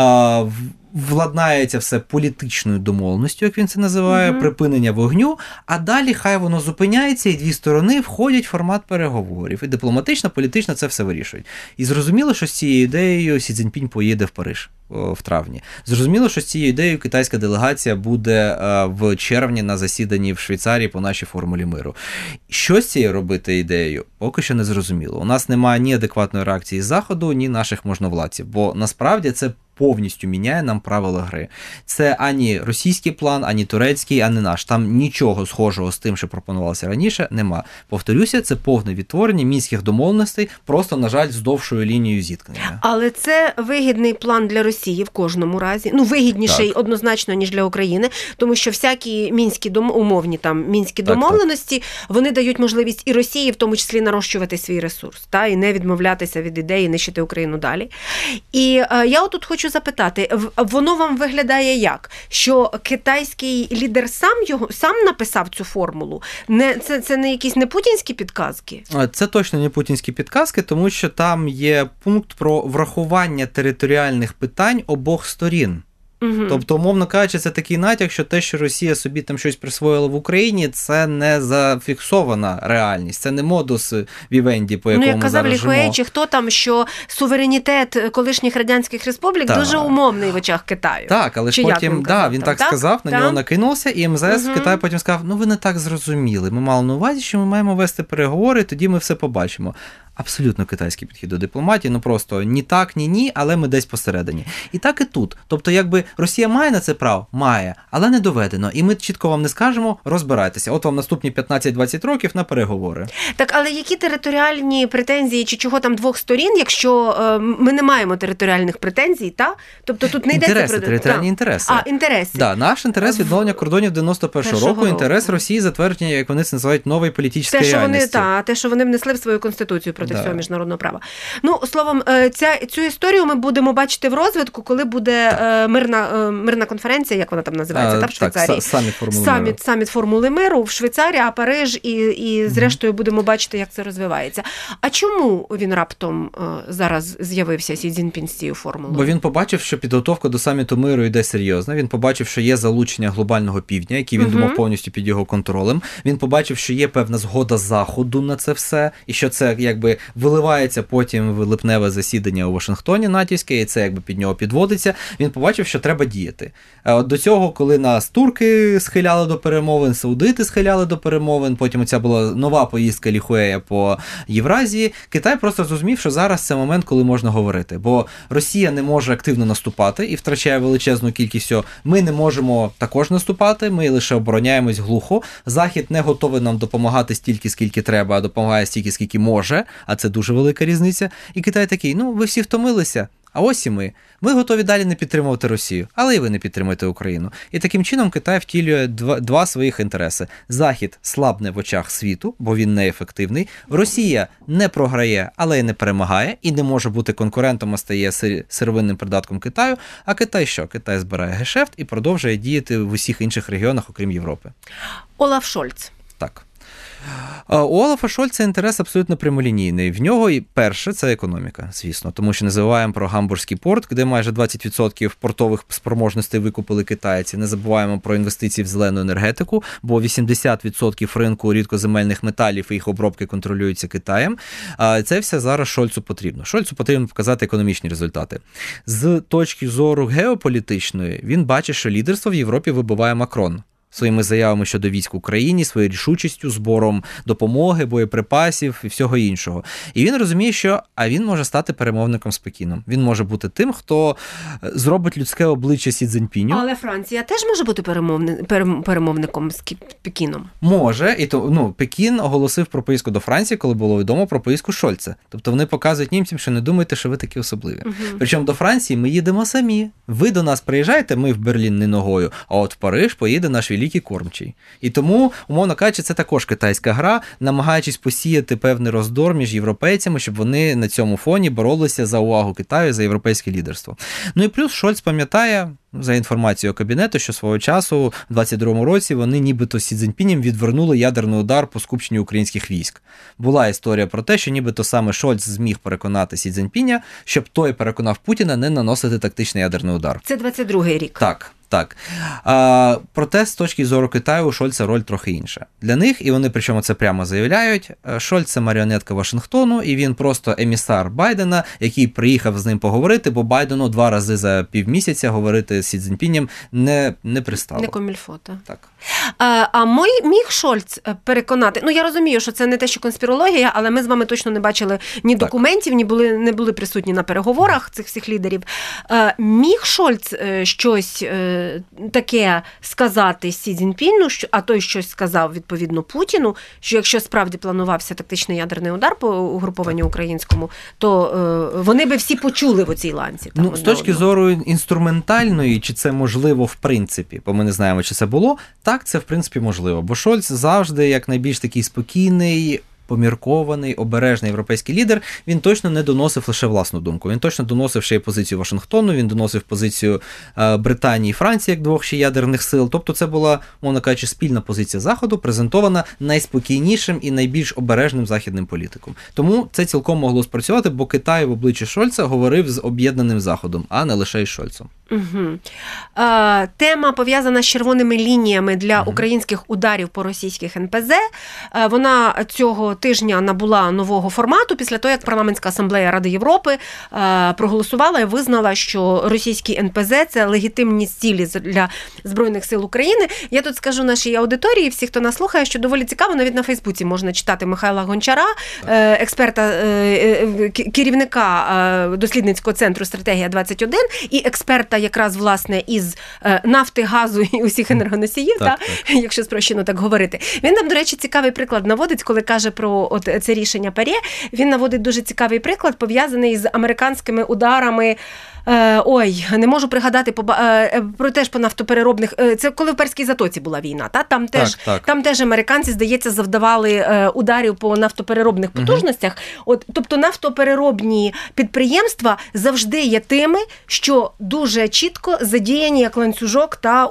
Владнається все політичною домовленістю, як він це називає, припинення вогню, а далі хай воно зупиняється, і дві сторони входять в формат переговорів. І дипломатично, політично це все вирішують. І зрозуміло, що з цією ідеєю Сі Цзіньпінь поїде в Париж в травні. Зрозуміло, що з цією ідеєю китайська делегація буде в червні на засіданні в Швейцарії по нашій формулі миру. Що з цією робити ідеєю? Поки що не зрозуміло. У нас немає ні адекватної реакції з Заходу, ні наших можновладців, бо насправді це повністю міняє нам правила гри. Це ані російський план, ані турецький, ані наш. Там нічого схожого з тим, що пропонувалося раніше, нема. Повторюся, це повне відтворення мінських домовленостей, просто, на жаль, з довшою лінією зіткнення. Але це вигідний план для Росії в кожному разі. Ну, вигідніший однозначно, ніж для України, тому що всякі мінські умовні там мінські домовленості, вони дають можливість і Росії в тому числі нарощувати свій ресурс, і не відмовлятися від ідеї нищити Україну далі. І я отут хочу запитати, воно вам виглядає як? Що китайський лідер сам написав цю формулу? Це не якісь не путінські підказки? Це точно не путінські підказки, тому що там є пункт про врахування територіальних питань обох сторін. Тобто, умовно кажучи, це такий натяк, що те, що Росія собі там щось присвоїла в Україні, це не зафіксована реальність, це не модус вівенді, по якому ми зараз живемо. Лі Хуей, чи хто там, що суверенітет колишніх радянських республік дуже умовний в очах Китаю. Так, але ж потім, він так сказав, на нього накинулося, і МЗС в Китаї потім сказав, ви не так зрозуміли, ми мали на увазі, що ми маємо вести переговори, тоді ми все побачимо. Абсолютно китайський підхід до дипломатії, просто ні так, ні, але ми десь посередині. І так і тут. Тобто, якби Росія має на це право? Має, але не доведено. І ми чітко вам не скажемо, розбирайтеся. От вам наступні 15-20 років на переговори. Так, але які територіальні претензії, чи чого там двох сторін, якщо ми не маємо територіальних претензій, Тобто тут не йдеться про... Територіальні інтереси. Інтереси. Наш інтерес відновлення кордонів 91-го року, інтерес Росії затвердження, як вони це називають, нової політичної реальності. Те, що вони внесли в свою конституцію проти всього міжнародного права. Ну, словом, цю історію ми будемо бачити в розвитку, коли буде мирна конференція, як вона там називається, в Швейцарії. Саміт формули миру в Швейцарії, а Париж, і зрештою будемо бачити, як це розвивається. А чому він раптом зараз з'явився, Сі Цзіньпін, з цією формулою? Бо він побачив, що підготовка до саміту миру йде серйозно. Він побачив, що є залучення глобального півдня, який він думав повністю під його контролем. Він побачив, що є певна згода Заходу на це все, і що це якби виливається потім в липневе засідання у Вашингтоні натівське, і це якби під нього підводиться. Він побачив, що треба діяти. От до цього, коли нас турки схиляли до перемовин, саудити схиляли до перемовин, потім оця була нова поїздка Лі Хуея по Євразії, Китай просто зрозумів, що зараз це момент, коли можна говорити. Бо Росія не може активно наступати і втрачає величезну кількість всього. Ми не можемо також наступати, ми лише обороняємось глухо. Захід не готовий нам допомагати стільки, скільки треба, а допомагає стільки, скільки може, а це дуже велика різниця. І Китай такий, ви всі втомилися, а ось і ми. Ми готові далі не підтримувати Росію, але і ви не підтримуєте Україну. І таким чином Китай втілює два своїх інтереси. Захід слабне в очах світу, бо він неефективний. Росія не програє, але й не перемагає, і не може бути конкурентом, а стає сировинним придатком Китаю. А Китай що? Китай збирає гешефт і продовжує діяти в усіх інших регіонах, окрім Європи. Олаф Шольц. Так. У Олафа Шольца інтерес абсолютно прямолінійний. В нього і перше – це економіка, звісно. Тому що не забуваємо про Гамбурзький порт, де майже 20% портових спроможностей викупили китайці. Не забуваємо про інвестиції в зелену енергетику, бо 80% ринку рідкоземельних металів і їх обробки контролюються Китаєм. Це все зараз Шольцу потрібно. Шольцу потрібно показати економічні результати. З точки зору геополітичної він бачить, що лідерство в Європі вибиває Макрон. Своїми заявами щодо військ в Україні, своєю рішучістю, збором допомоги, боєприпасів і всього іншого. І він розуміє, що він може стати перемовником з Пекіном. Він може бути тим, хто зробить людське обличчя Сі Цзіньпіню. Але Франція теж може бути перемовником з Пекіном? Може. І то, Пекін оголосив про поїздку до Франції, коли було відомо про поїздку Шольца. Тобто вони показують німцям, що не думайте, що ви такі особливі. Причому до Франції ми їдемо самі. Ви до нас приїжджаєте, ми в Берлін не ногою, а от в Париж поїде наш великий кормчий. І тому, умовно кажучи, це також китайська гра, намагаючись посіяти певний роздор між європейцями, щоб вони на цьому фоні боролися за увагу Китаю, за європейське лідерство. Ну і плюс Шольц пам'ятає, за інформацією Кабінету, що свого часу, в 22-му році, вони нібито з Сі Цзіньпінем відвернули ядерний удар по скупченню українських військ. Була історія про те, що нібито саме Шольц зміг переконати Сі Цзіньпіня, щоб той переконав Путіна не наносити тактичний ядерний удар. Це 22-й рік. Так. Проте, з точки зору Китаю, у Шольца роль трохи інша. Для них, і вони причому це прямо заявляють, Шольц – це маріонетка Вашингтону, і він просто емісар Байдена, який приїхав з ним поговорити, бо Байдену 2 рази за півмісяця говорити з Сі Цзіньпінем не пристало. Не комільфо, так. А міг Шольц переконати, я розумію, що це не те, що конспірологія, але ми з вами точно не бачили ні документів, не були присутні на переговорах цих всіх лідерів. Міг Шольц щось таке сказати Сі Цзіньпіну, а той щось сказав, відповідно, Путіну, що якщо справді планувався тактичний ядерний удар по угрупованню українському, то вони би всі почули в оцій ланці. З точки зору інструментальної, чи це можливо в принципі, бо ми не знаємо, чи це було, так, це в принципі можливо, бо Шольц завжди як найбільш такий спокійний, поміркований, обережний європейський лідер, він точно не доносив лише власну думку. Він точно доносив ще й позицію Вашингтону, він доносив позицію Британії і Франції як двох ще ядерних сил. Тобто це була, мовно кажучи, спільна позиція Заходу, презентована найспокійнішим і найбільш обережним західним політиком. Тому це цілком могло спрацювати, бо Китай в обличчі Шольца говорив з об'єднаним Заходом, а не лише із Шольцем. Тема пов'язана з червоними лініями для українських ударів по російських НПЗ. Вона цього тижня набула нового формату після того, як Парламентська асамблея Ради Європи проголосувала і визнала, що російські НПЗ – це легітимні цілі для Збройних сил України. Я тут скажу нашій аудиторії, всі, хто нас слухає, що доволі цікаво, навіть на Фейсбуці можна читати Михайла Гончара, експерта, керівника дослідницького центру «Стратегія-21» і експерта якраз, власне, із нафти, газу і усіх енергоносіїв, якщо спрощено так говорити. Він там, до речі, цікавий приклад наводить, коли каже про це рішення ПАРЄ. Він наводить дуже цікавий приклад, пов'язаний з американськими ударами. Не можу пригадати про теж по нафтопереробних. Це коли в Перській затоці була війна. Там теж американці, здається, завдавали ударів по нафтопереробних потужностях. Тобто нафтопереробні підприємства завжди є тими, що дуже чітко задіяні як ланцюжок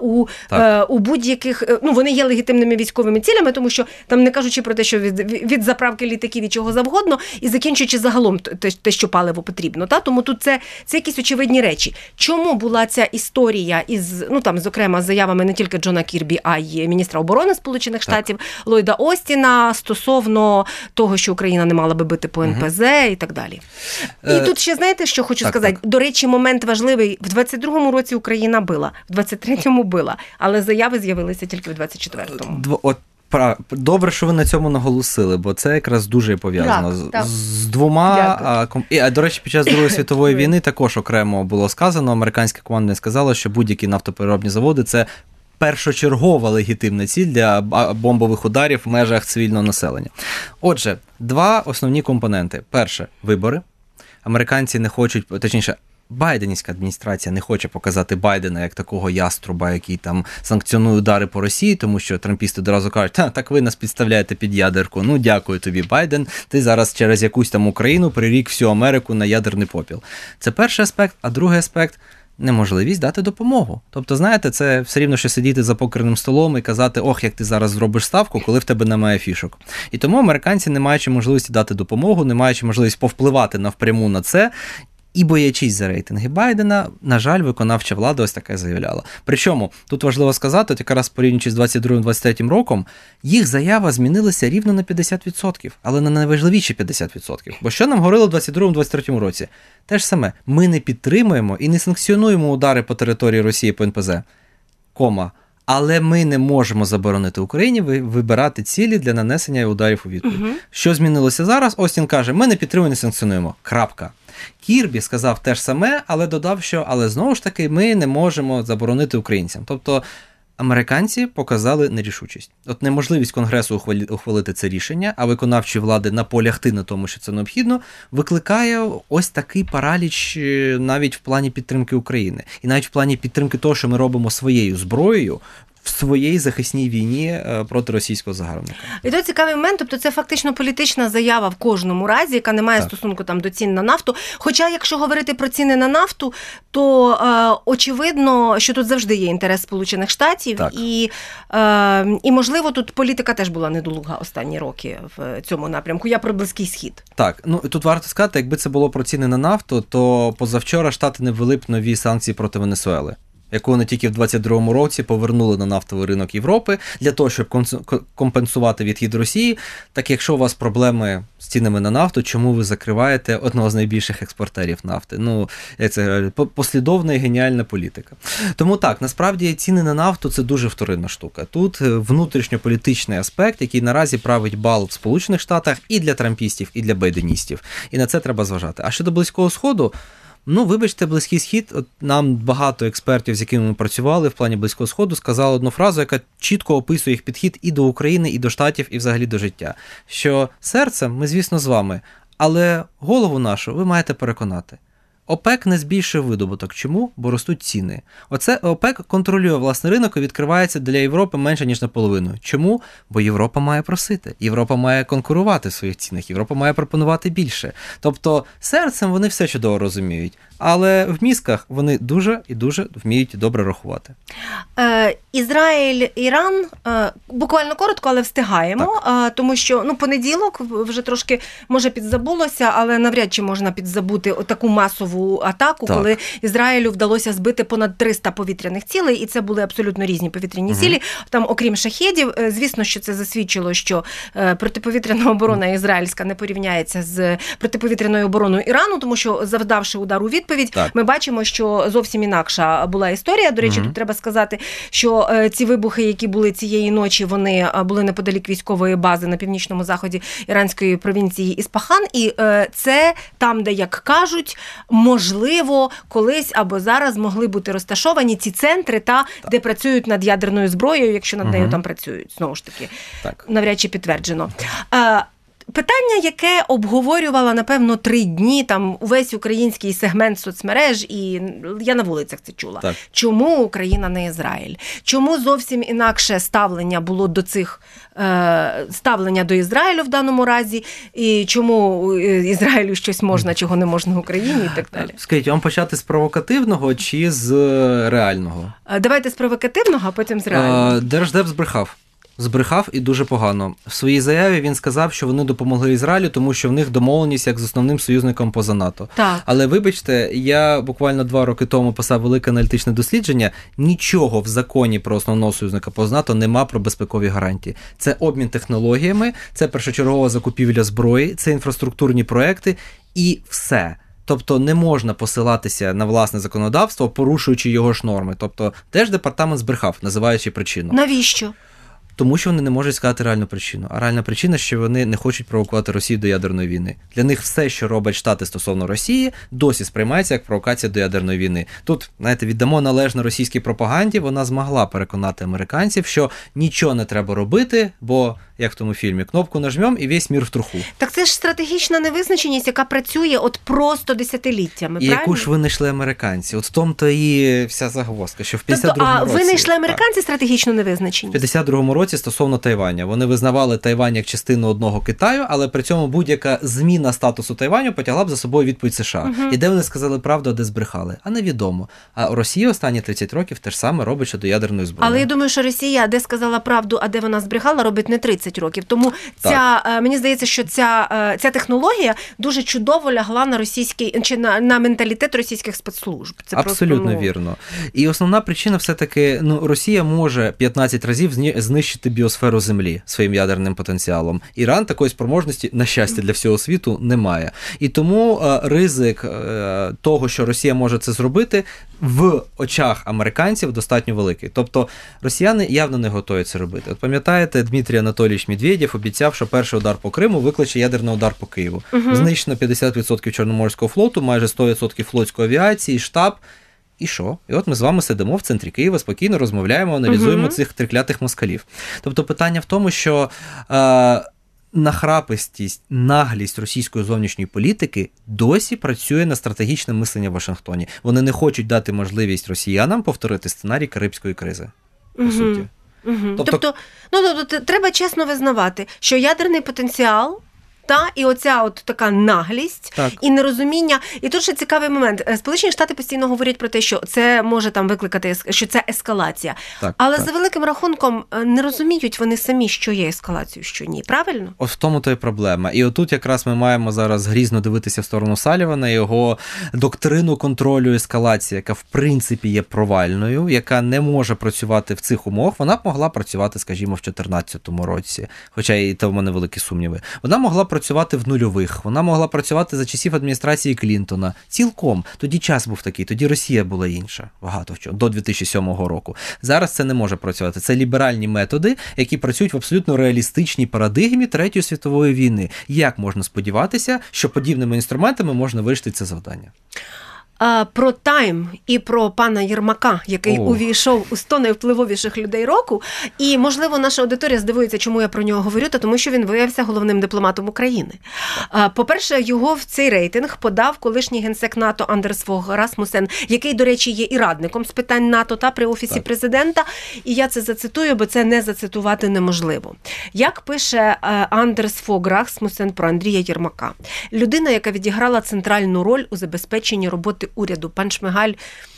у будь-яких. Вони є легітимними військовими цілями, тому що там, не кажучи про те, що від заправки літаків і чого завгодно, і закінчуючи загалом те, що паливо потрібно. Тому тут це якісь очевидні речі. Чому була ця історія із, зокрема, заявами не тільки Джона Кірбі, а й міністра оборони Сполучених Штатів Ллойда Остіна стосовно того, що Україна не мала би бити по НПЗ і так далі. І тут ще, знаєте, що хочу сказати? До речі, момент важливий. В 22-му році Україна била, в 23-му била, але заяви з'явилися тільки в 24-му. Добре, що ви на цьому наголосили, бо це якраз дуже пов'язано з двома. До речі, під час Другої світової війни також окремо було сказано, американське командування сказало, що будь-які нафтопереробні заводи – це першочергова легітимна ціль для бомбових ударів в межах цивільного населення. Отже, 2 основні компоненти. Перше – вибори. Американці не хочуть, точніше, Байденівська адміністрація не хоче показати Байдена як такого яструба, який там санкціонує удари по Росії, тому що трампісти одразу кажуть, так ви нас підставляєте під ядерку, дякую тобі, Байден, ти зараз через якусь там Україну прирік всю Америку на ядерний попіл. Це перший аспект, а другий аспект – неможливість дати допомогу. Тобто, знаєте, це все рівно, що сидіти за покерним столом і казати, як ти зараз зробиш ставку, коли в тебе немає фішок. І тому американці, не маючи можливості дати допомогу, не маючи можливості повпливати напряму на це, і боячись за рейтинги Байдена, на жаль, виконавча влада ось таке заявляла. Причому, тут важливо сказати, якраз порівнюючи з 22-23 роком, їх заява змінилася рівно на 50%, але на найважливіші 50%. Бо що нам говорили в 22-23 році? Те ж саме, ми не підтримуємо і не санкціонуємо удари по території Росії по НПЗ, але ми не можемо заборонити Україні вибирати цілі для нанесення ударів у відповідь. Що змінилося зараз? Остін каже, ми не підтримуємо, не санкціонуємо. Крапка. Кірбі сказав те ж саме, але додав, що знову ж таки ми не можемо заборонити українцям. Тобто американці показали нерішучість. Неможливість Конгресу ухвалити це рішення, а виконавчої влади наполягти на тому, що це необхідно, викликає ось такий параліч навіть в плані підтримки України. І навіть в плані підтримки того, що ми робимо своєю зброєю, в своїй захисній війні проти російського загарбника. І то цікавий момент, тобто це фактично політична заява в кожному разі, яка не має стосунку там до цін на нафту. Хоча, якщо говорити про ціни на нафту, то очевидно, що тут завжди є інтерес Сполучених Штатів, і можливо тут політика теж була недолуга останні роки в цьому напрямку. Я про Близький Схід. Так, ну тут варто сказати, якби це було про ціни на нафту, то позавчора Штати не ввели б нові санкції проти Венесуели, яку вони тільки в 22-му році повернули на нафтовий ринок Європи для того, щоб компенсувати відхід Росії. Так якщо у вас проблеми з цінами на нафту, чому ви закриваєте одного з найбільших експортерів нафти? Ну, це послідовна і геніальна політика. Тому так, насправді ціни на нафту – це дуже вторинна штука. Тут внутрішньополітичний аспект, який наразі править бал в Сполучених Штатах і для трампістів, і для байденістів. І на це треба зважати. А щодо Близького Сходу, ну, вибачте, Близький Схід, от нам багато експертів, з якими ми працювали в плані Близького Сходу, сказали одну фразу, яка чітко описує їх підхід і до України, і до Штатів, і взагалі до життя. Що серцем ми, звісно, з вами, але голову нашу ви маєте переконати. ОПЕК не збільшує видобуток. Чому? Бо ростуть ціни. Оце ОПЕК контролює власний ринок і відкривається для Європи менше, ніж наполовину. Чому? Бо Європа має просити. Європа має конкурувати в своїх цінах. Європа має пропонувати більше. Тобто серцем вони все чудово розуміють. Але в мізках вони дуже і дуже вміють добре рахувати. Ізраїль, Іран, буквально коротко, але встигаємо, тому що понеділок вже трошки, може, підзабулося, але навряд чи можна підзабути таку масову атаку, коли Ізраїлю вдалося збити понад 300 повітряних цілей, і це були абсолютно різні повітряні цілі. Там, окрім шахедів, звісно, що це засвідчило, що протиповітряна оборона ізраїльська не порівняється з протиповітряною обороною Ірану, тому що, завдавши удар у відповідь, ми бачимо, що зовсім інакша була історія. До речі, тут треба сказати, що ці вибухи, які були цієї ночі, вони були неподалік військової бази на північному заході іранської провінції Ісфахан, і це там, де, як кажуть, можливо, колись або зараз могли бути розташовані ці центри, де працюють над ядерною зброєю, якщо над нею там працюють, знову ж таки, навряд чи підтверджено. Питання, яке обговорювала, напевно, 3 дні, там увесь український сегмент соцмереж, і я на вулицях це чула. Чому Україна не Ізраїль? Чому зовсім інакше ставлення було до цих, ставлення до Ізраїлю в даному разі, і чому Ізраїлю щось можна, чого не можна Україні і так далі? Скажіть, вам почати з провокативного чи з реального? Давайте з провокативного, а потім з реального. Держдеп збрехав і дуже погано. В своїй заяві він сказав, що вони допомогли Ізраїлю, тому що в них домовленість як з основним союзником поза НАТО. Але вибачте, я буквально 2 роки тому писав велике аналітичне дослідження, нічого в законі про основного союзника поза НАТО нема про безпекові гарантії. Це обмін технологіями, це першочергова закупівля зброї, це інфраструктурні проекти і все. Тобто не можна посилатися на власне законодавство, порушуючи його ж норми. Тобто Держдепартамент збрехав, називаючи причину. Навіщо? Тому що вони не можуть сказати реальну причину. А реальна причина, що вони не хочуть провокувати Росію до ядерної війни. Для них все, що роблять Штати стосовно Росії, досі сприймається як провокація до ядерної війни. Тут, знаєте, віддамо належно російській пропаганді, вона змогла переконати американців, що нічого не треба робити, бо, як в тому фільмі, кнопку нажмем і весь мір в труху. Так це ж стратегічна невизначеність, яка працює от просто десятиліттями, і правильно? Яку ж винайшли американці? От в тому-то і вся загвоздка, що в 52-му році... А винайшли американці стратегічну невизначеність? В 52-му році стосовно Тайваня. Вони визнавали Тайвань як частину одного Китаю, але при цьому будь-яка зміна статусу Тайваню потягла б за собою відповідь США. І де вони сказали правду, а де збрехали? А невідомо. А Росія останні 30 років те ж саме робить щодо ядерної зброї. Але я думаю, що Росія, де сказала правду, а де вона збрехала, робить не 30 років. Тому мені здається, що ця технологія дуже чудово лягла на російський, чи на менталітет російських спецслужб. Це абсолютно просто, вірно. І основна причина все-таки, Росія може 15 разів знищити біосферу Землі своїм ядерним потенціалом. Іран такої спроможності, на щастя, для всього світу немає. І тому ризик того, що Росія може це зробити, в очах американців достатньо великий. Тобто росіяни явно не готові це робити. От пам'ятаєте, Дмитрій Анатолійович Медведєв обіцяв, що перший удар по Криму викличе ядерний удар по Києву. Знищено 50% Чорноморського флоту, майже 100% флотської авіації, штаб. І що? І от ми з вами сидимо в центрі Києва, спокійно розмовляємо, аналізуємо цих триклятих москалів. Тобто питання в тому, що нахрапистість, наглість російської зовнішньої політики досі працює на стратегічне мислення в Вашингтоні. Вони не хочуть дати можливість росіянам повторити сценарій Карибської кризи, по суті. Тобто, треба чесно визнавати, що ядерний потенціал, і оця от така наглість, і нерозуміння. І тут ще цікавий момент. Сполучені Штати постійно говорять про те, що це може там викликати, що це ескалація. Але за великим рахунком не розуміють вони самі, що є ескалацією, що ні. Правильно? От в тому то і проблема. І отут якраз ми маємо зараз грізно дивитися в сторону Салівана, його доктрину контролю ескалації, яка в принципі є провальною, яка не може працювати в цих умовах. Вона б могла працювати, скажімо, в 2014 році. Хоча і то в мене великі сумніви. Вона могла працювати в нульових, вона могла працювати за часів адміністрації Клінтона. Цілком. Тоді час був такий, тоді Росія була інша. Багато в чому. До 2007 року. Зараз це не може працювати. Це ліберальні методи, які працюють в абсолютно реалістичній парадигмі Третьої світової війни. Як можна сподіватися, що подібними інструментами можна вирішити це завдання? Про Тайм і про пана Єрмака, який увійшов у 100 найвпливовіших людей року. І, можливо, наша аудиторія здивується, чому я про нього говорю, тому що він виявився головним дипломатом України. По-перше, його в цей рейтинг подав колишній генсек НАТО Андерс Фог Расмусен, який, до речі, є і радником з питань НАТО при Офісі президента. І я це зацитую, бо це не зацитувати неможливо. Як пише Андерс Фог Расмусен про Андрія Єрмака? Людина, яка відіграла центральну роль у забезпеченні роботи уряду. Пан Шмигаль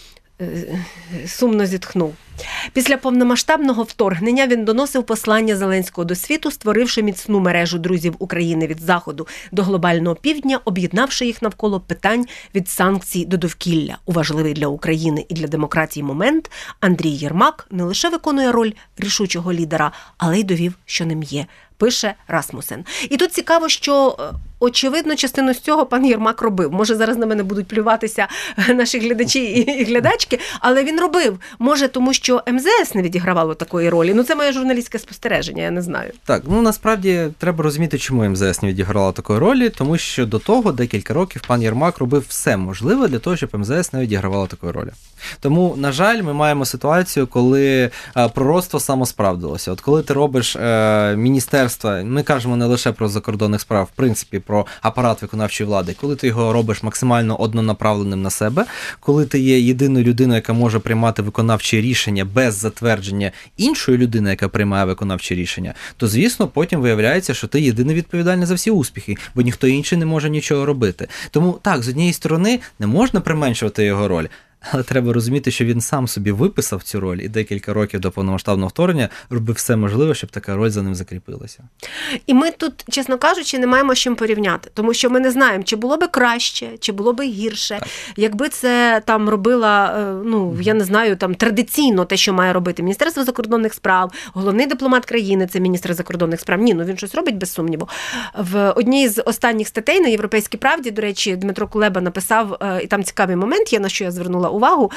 сумно зітхнув. Після повномасштабного вторгнення він доносив послання Зеленського до світу, створивши міцну мережу друзів України від Заходу до глобального півдня, об'єднавши їх навколо питань від санкцій до довкілля. У важливий для України і для демократії момент Андрій Єрмак не лише виконує роль рішучого лідера, але й довів, що ним є, пише Расмусен. І тут цікаво, що очевидно, частину з цього пан Єрмак робив. Може, зараз на мене будуть плюватися наші глядачі і глядачки, але він робив. Може, тому що МЗС не відігравало такої ролі. Це моє журналістське спостереження, я не знаю. Так, насправді треба розуміти, чому МЗС не відігравало такої ролі, тому що до того декілька років пан Єрмак робив все можливе для того, щоб МЗС не відігравало такої ролі. Тому, на жаль, ми маємо ситуацію, коли пророцтво самосправдилося. От коли ти робиш міністерство, ми кажемо не лише про закордонних справ, в принципі, про апарат виконавчої влади, коли ти його робиш максимально однонаправленим на себе, коли ти є єдиною людиною, яка може приймати виконавчі рішення без затвердження іншої людини, яка приймає виконавчі рішення, то, звісно, потім виявляється, що ти єдиний відповідальний за всі успіхи, бо ніхто інший не може нічого робити. Тому, так, з однієї сторони, не можна применшувати його роль, але треба розуміти, що він сам собі виписав цю роль і декілька років до повномасштабного вторгнення робив все можливе, щоб така роль за ним закріпилася. І ми тут, чесно кажучи, не маємо з чим порівняти, тому що ми не знаємо, чи було би краще, чи було би гірше, так, якби це там робила, я не знаю, там традиційно те, що має робити Міністерство закордонних справ, головний дипломат країни, це міністр закордонних справ. Ні, він щось робить без сумніву. В одній з останніх статей на «Європейській правді», до речі, Дмитро Кулеба написав, і там цікавий момент є, на що я звернула увагу,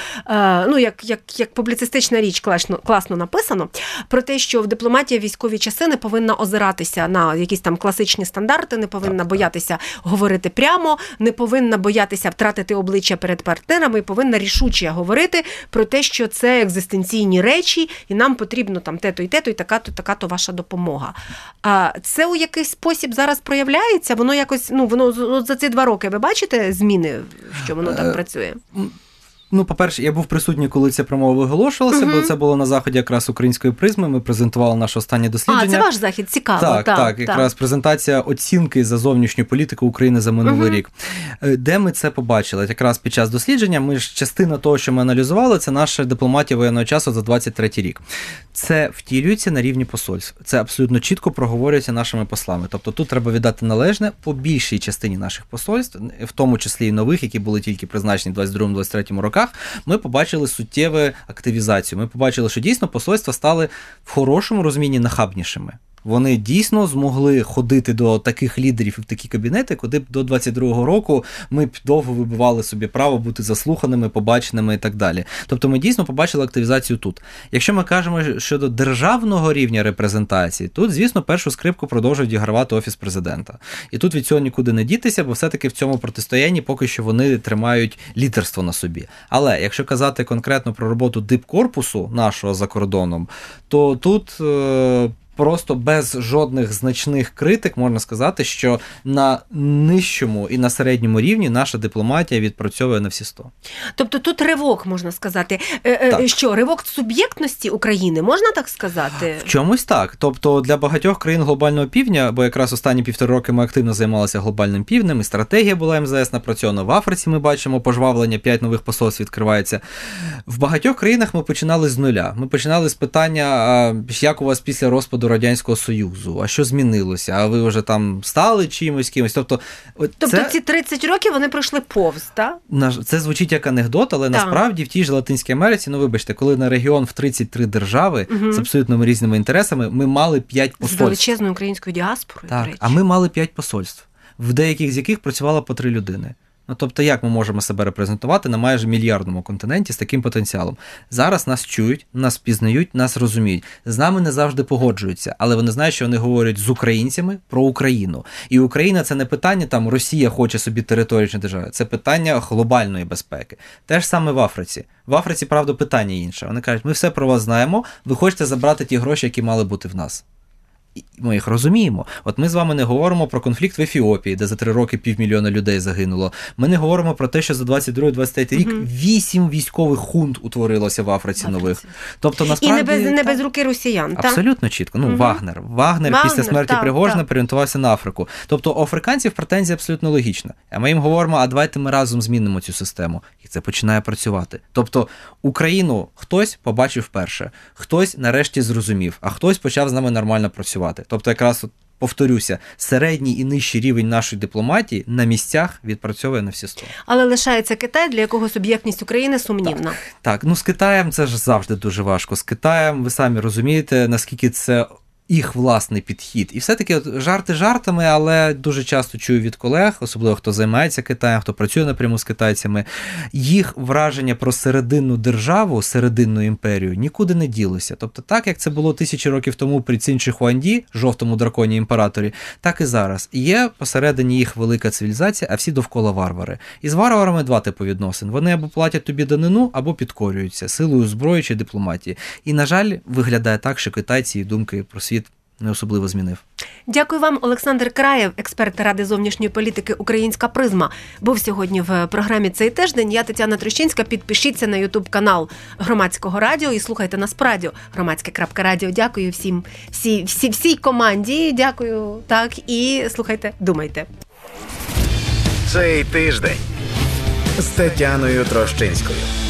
як публіцистична річ класно написано, про те, що в дипломатії військові часи не повинна озиратися на якісь там класичні стандарти, не повинна боятися говорити прямо, не повинна боятися втратити обличчя перед партнерами, і повинна рішуче говорити про те, що це екзистенційні речі, і нам потрібно там те-то і те-то, і така-то ваша допомога. Це у якийсь спосіб зараз проявляється? Воно якось, воно за ці 2 роки, ви бачите зміни, що воно так працює? По-перше, я був присутній, коли ця промова виголошувалася, бо це було на заході якраз української призми, ми презентували наше останнє дослідження. Це ваш захід, цікаво. Так, якраз презентація оцінки за зовнішню політику України за минулий рік. Де ми це побачили? Якраз під час дослідження, частина того, що ми аналізували, це наша дипломатія воєнного часу за 23-й рік. Це втілюється на рівні посольств. Це абсолютно чітко проговорюється нашими послами. Тобто тут треба віддати належне по більшій частині наших посольств, в тому числі і нових, які були тільки призначені в 22-23 роках, ми побачили суттєву активізацію. Ми побачили, що дійсно посольства стали в хорошому розумінні нахабнішими. Вони дійсно змогли ходити до таких лідерів і в такі кабінети, куди б до 22-го року ми б довго вибивали собі право бути заслуханими, побаченими і так далі. Тобто ми дійсно побачили активізацію тут. Якщо ми кажемо щодо державного рівня репрезентації, тут, звісно, першу скрипку продовжує відігравати Офіс президента. І тут від цього нікуди не дітися, бо все-таки в цьому протистоянні поки що вони тримають лідерство на собі. Але якщо казати конкретно про роботу дипкорпусу нашого за кордоном, то тут просто без жодних значних критик можна сказати, що на нижчому і на середньому рівні наша дипломатія відпрацьовує на всі 100. Тобто тут ривок, можна сказати. Що, ривок суб'єктності України, можна так сказати? В чомусь так. Тобто для багатьох країн глобального півдня, бо якраз останні 1,5 роки ми активно займалися глобальним півднем, і стратегія була МЗС напрацьована. В Африці ми бачимо пожвавлення, 5 нових посольств відкривається. В багатьох країнах ми починали з нуля. Ми починали з питання, як у вас після розпаду Радянського Союзу, а що змінилося, а ви вже там стали чимось, кимось. Тобто ці 30 років вони пройшли повз, так? Це звучить як анекдот, але насправді в тій же Латинській Америці, вибачте, коли на регіон в 33 держави з абсолютно різними інтересами, ми мали 5 посольств. З величезною українською діаспорою, так, до речі. а ми мали 5 посольств, в деяких з яких працювало по 3 людини. Тобто, як ми можемо себе репрезентувати на майже мільярдному континенті з таким потенціалом? Зараз нас чують, нас пізнають, нас розуміють. З нами не завжди погоджуються, але вони знають, що вони говорять з українцями про Україну. І Україна – це не питання, там, Росія хоче собі територію чи держави, це питання глобальної безпеки. Те ж саме в Африці. В Африці, правда, питання інше. Вони кажуть, ми все про вас знаємо, ви хочете забрати ті гроші, які мали бути в нас. Ми їх розуміємо. От ми з вами не говоримо про конфлікт в Ефіопії, де за 3 роки 500 000 людей загинуло. Ми не говоримо про те, що за 22-23 рік 8 військових хунт утворилося в Африці нових. Тобто, насправді, і не без руки росіян. Абсолютно чітко. Вагнер після смерті Пригожина переорієнтувався на Африку. Тобто у африканців претензія абсолютно логічна. А ми їм говоримо, а давайте ми разом змінимо цю систему. І це починає працювати. Тобто Україну хтось побачив вперше, хтось нарешті зрозумів, а хтось почав з нами нормально працювати. Тобто, якраз, повторюся, середній і нижчий рівень нашої дипломатії на місцях відпрацьовує на всі 100. Але лишається Китай, для якого суб'єктність України сумнівна. Так, з Китаєм це ж завжди дуже важко. З Китаєм, ви самі розумієте, наскільки це їх власний підхід. І все-таки жарти жартами, але дуже часто чую від колег, особливо хто займається Китаєм, хто працює напряму з китайцями, їх враження про серединну державу, серединну імперію нікуди не ділося. Тобто так, як це було 1000 років тому при Цін-Ши Хуанді, жовтому драконі імператорі, так і зараз. Є посередині їх велика цивілізація, а всі довкола варвари. І з варварами 2 типи відносин. Вони або платять тобі данину, або підкорюються силою зброї чи дипломатії. І, на жаль, виглядає так, що китайці і думки про світ не особливо змінив. Дякую вам, Олександр Краєв, експерт Ради зовнішньої політики «Українська призма». Був сьогодні в програмі «Цей тиждень». Я Тетяна Трощинська. Підпишіться на YouTube-канал Громадського радіо і слухайте нас по радіо. Громадське.радіо. Дякую всій команді. Дякую. Так, і слухайте, думайте. Цей тиждень з Тетяною Трощинською.